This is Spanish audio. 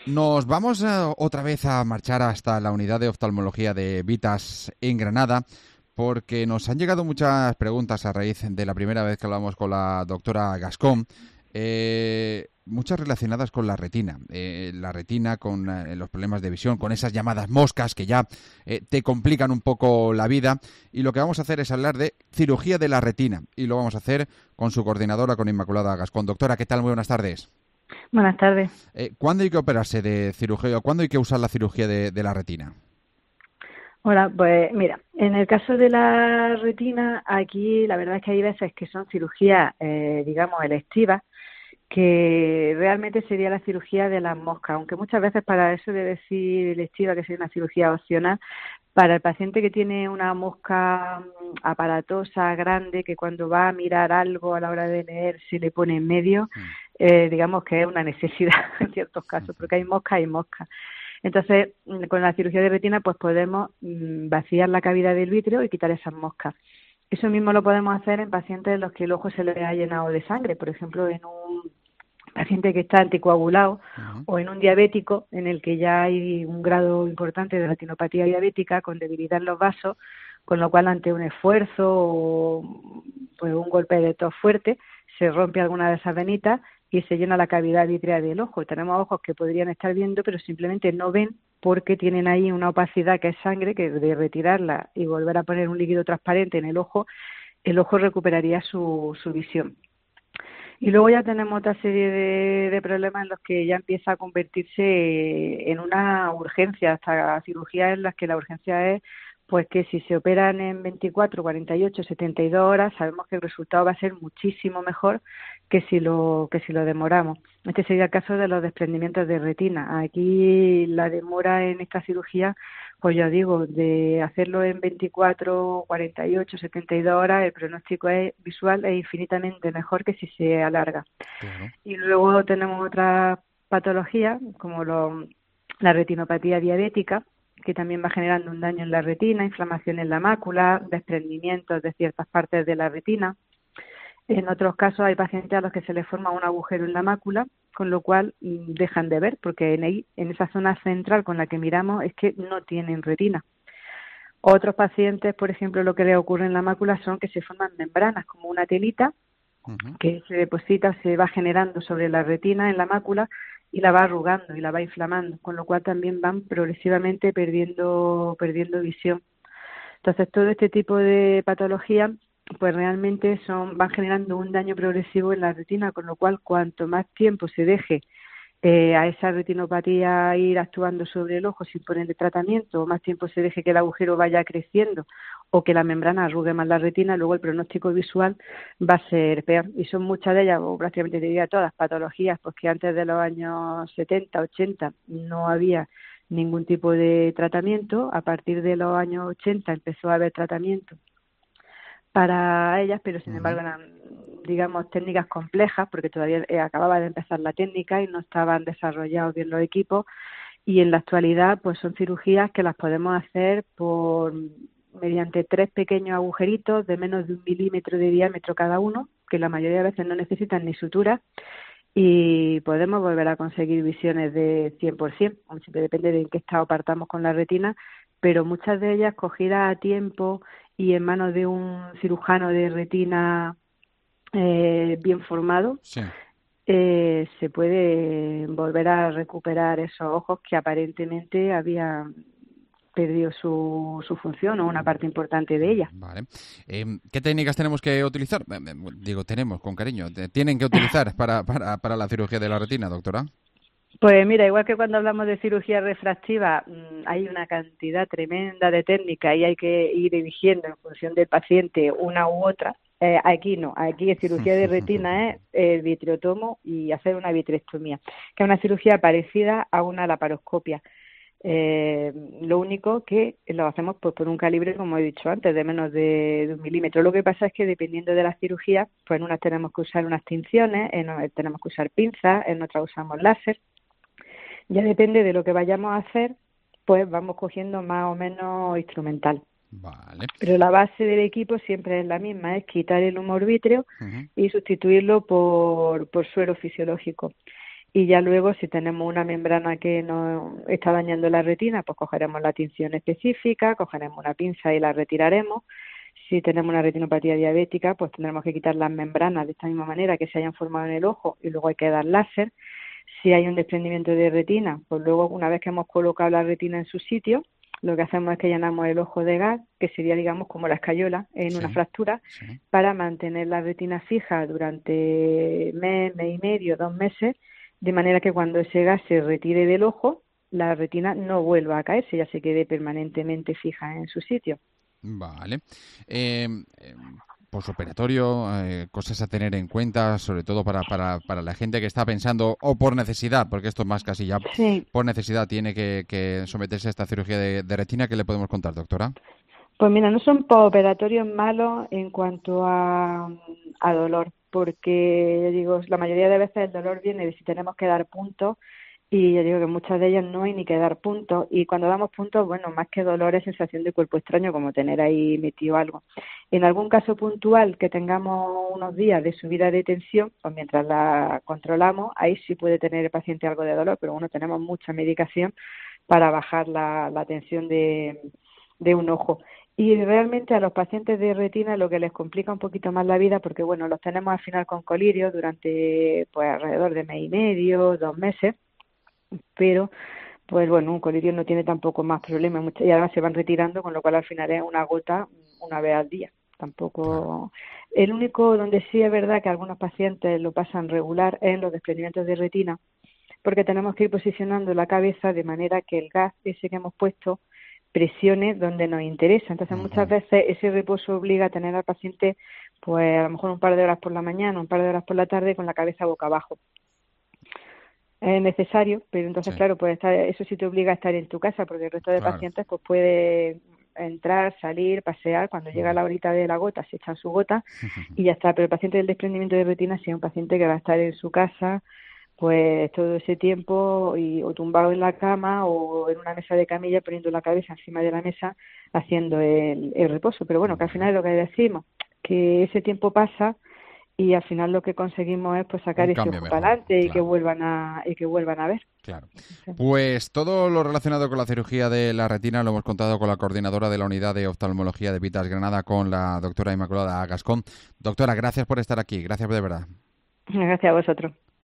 Nos vamos otra vez a marchar hasta la unidad de oftalmología de Vitas en Granada, porque nos han llegado muchas preguntas a raíz de la primera vez que hablamos con la doctora Gascón, muchas relacionadas con la retina con los problemas de visión, con esas llamadas moscas que ya te complican un poco la vida, y lo que vamos a hacer es hablar de cirugía de la retina, y lo vamos a hacer con su coordinadora, con Inmaculada Gascón. Doctora, ¿qué tal? Muy buenas tardes. Buenas tardes. ¿Cuándo hay que operarse de cirugía o cuándo hay que usar la cirugía de la retina? Hola, pues mira, en el caso de la retina, aquí la verdad es que hay veces que son cirugías, digamos, electivas, que realmente sería la cirugía de las moscas, aunque muchas veces para eso de decir electiva, que sería una cirugía opcional, para el paciente que tiene una mosca aparatosa, grande, que cuando va a mirar algo a la hora de leer se le pone en medio, Mm. digamos que es una necesidad en ciertos casos, porque hay moscas y moscas. Entonces, con la cirugía de retina, pues podemos vaciar la cavidad del vítreo y quitar esas moscas. Eso mismo lo podemos hacer en pacientes en los que el ojo se le ha llenado de sangre, por ejemplo, en un paciente que está anticoagulado Ujú. o en un diabético en el que ya hay un grado importante de retinopatía diabética con debilidad en los vasos, con lo cual ante un esfuerzo o pues un golpe de tos fuerte se rompe alguna de esas venitas y se llena la cavidad vítrea del ojo. Tenemos ojos que podrían estar viendo pero simplemente no ven porque tienen ahí una opacidad que es sangre, que de retirarla y volver a poner un líquido transparente en el ojo recuperaría su visión. Y luego ya tenemos otra serie de problemas en los que ya empieza a convertirse en una urgencia, hasta cirugías en las que la urgencia es pues que si se operan en 24, 48, 72 horas, sabemos que el resultado va a ser muchísimo mejor que si lo demoramos. Este sería el caso de los desprendimientos de retina. Aquí la demora en esta cirugía, pues ya digo, de hacerlo en 24, 48, 72 horas, el pronóstico visual es infinitamente mejor que si se alarga. Claro. Y luego tenemos otras patologías, como la retinopatía diabética, que también va generando un daño en la retina, inflamación en la mácula, desprendimientos de ciertas partes de la retina. En otros casos hay pacientes a los que se les forma un agujero en la mácula, con lo cual dejan de ver, porque en esa zona central con la que miramos es que no tienen retina. Otros pacientes, por ejemplo, lo que les ocurre en la mácula son que se forman membranas, como una telita, Ujú. que se deposita, se va generando sobre la retina en la mácula y la va arrugando y la va inflamando, con lo cual también van progresivamente perdiendo visión. Entonces, todo este tipo de patologías, pues realmente van generando un daño progresivo en la retina, con lo cual cuanto más tiempo se deje a esa retinopatía ir actuando sobre el ojo sin ponerle tratamiento, o más tiempo se deje que el agujero vaya creciendo o que la membrana arrugue más la retina, luego el pronóstico visual va a ser peor. Y son muchas de ellas, o prácticamente diría todas, patologías, pues que antes de los años 70, 80 no había ningún tipo de tratamiento. A partir de los años 80 empezó a haber tratamiento para ellas, pero sin Ujú. embargo eran, digamos, técnicas complejas, porque todavía acababa de empezar la técnica y no estaban desarrollados bien los equipos, y en la actualidad pues son cirugías que las podemos hacer mediante 3 pequeños agujeritos de menos de 1 milímetro de diámetro cada uno, que la mayoría de veces no necesitan ni sutura, y podemos volver a conseguir visiones de 100%, aunque siempre depende de en qué estado partamos con la retina, pero muchas de ellas cogidas a tiempo y en manos de un cirujano de retina bien formado, Sí. se puede volver a recuperar esos ojos que aparentemente habían perdido su función o una parte importante de ella. Vale. ¿Qué técnicas tenemos que utilizar? Digo, tenemos, con cariño. ¿Tienen que utilizar para la cirugía de la retina, doctora? Pues mira, igual que cuando hablamos de cirugía refractiva, hay una cantidad tremenda de técnicas y hay que ir eligiendo en función del paciente una u otra. Aquí no, aquí en cirugía de retina es el vitreotomo y hacer una vitrectomía, que es una cirugía parecida a una laparoscopia. Lo único que lo hacemos pues por un calibre, como he dicho antes, de menos de 1 milímetro. Lo que pasa es que dependiendo de las cirugías, pues en unas tenemos que usar unas tinciones, en otras tenemos que usar pinzas, en otras usamos láser. Ya depende de lo que vayamos a hacer, pues vamos cogiendo más o menos instrumental. Vale. Pero la base del equipo siempre es la misma, es quitar el humor vítreo Ujú. y sustituirlo por suero fisiológico. y ya luego si tenemos una membrana que nos está dañando la retina, pues cogeremos la tinción específica, cogeremos una pinza y la retiraremos. Si tenemos una retinopatía diabética, pues tendremos que quitar las membranas de esta misma manera que se hayan formado en el ojo y luego hay que dar láser. Si hay un desprendimiento de retina, pues luego una vez que hemos colocado la retina en su sitio, lo que hacemos es que llenamos el ojo de gas, que sería, digamos, como la escayola en una fractura, para mantener la retina fija durante mes y medio, 2 meses, de manera que cuando ese gas se retire del ojo, la retina no vuelva a caerse, ya se quede permanentemente fija en su sitio. Vale. Posoperatorio, cosas a tener en cuenta, sobre todo para la gente que está pensando, o por necesidad, porque esto es más casi ya por necesidad, tiene que someterse a esta cirugía de retina. ¿Qué le podemos contar, doctora? Pues mira, no son posoperatorios malos en cuanto a dolor, porque yo digo, la mayoría de veces el dolor viene de si tenemos que dar puntos, y yo digo que muchas de ellas no hay ni que dar puntos, y cuando damos puntos, bueno, más que dolor es sensación de cuerpo extraño, como tener ahí metido algo. En algún caso puntual que tengamos unos días de subida de tensión, pues mientras la controlamos, ahí sí puede tener el paciente algo de dolor, pero bueno, tenemos mucha medicación para bajar la tensión de un ojo. Y realmente a los pacientes de retina lo que les complica un poquito más la vida, porque bueno, los tenemos al final con colirio durante pues alrededor de mes y medio, 2 meses, pero pues bueno, un colirio no tiene tampoco más problemas y además se van retirando, con lo cual al final es una gota una vez al día. Tampoco. El único donde sí es verdad que algunos pacientes lo pasan regular es en los desprendimientos de retina, porque tenemos que ir posicionando la cabeza de manera que el gas ese que hemos puesto presione donde nos interesa. Entonces muchas veces ese reposo obliga a tener al paciente pues a lo mejor un par de horas por la mañana, un par de horas por la tarde con la cabeza boca abajo. Es necesario, pero entonces claro, pues eso sí te obliga a estar en tu casa, porque el resto de pacientes pues puede entrar, salir, pasear, cuando llega la horita de la gota se echan su gota y ya está. Pero el paciente del desprendimiento de retina sí es un paciente que va a estar en su casa pues todo ese tiempo o tumbado en la cama o en una mesa de camilla poniendo la cabeza encima de la mesa haciendo el reposo. Pero bueno, que al final es lo que decimos, que ese tiempo pasa y al final lo que conseguimos es pues sacar ese ojo para adelante y que vuelvan a ver. Claro. Pues todo lo relacionado con la cirugía de la retina lo hemos contado con la coordinadora de la unidad de oftalmología de Vitas Granada, con la doctora Inmaculada Gascón. Doctora, gracias por estar aquí, gracias de verdad. Gracias a vosotros.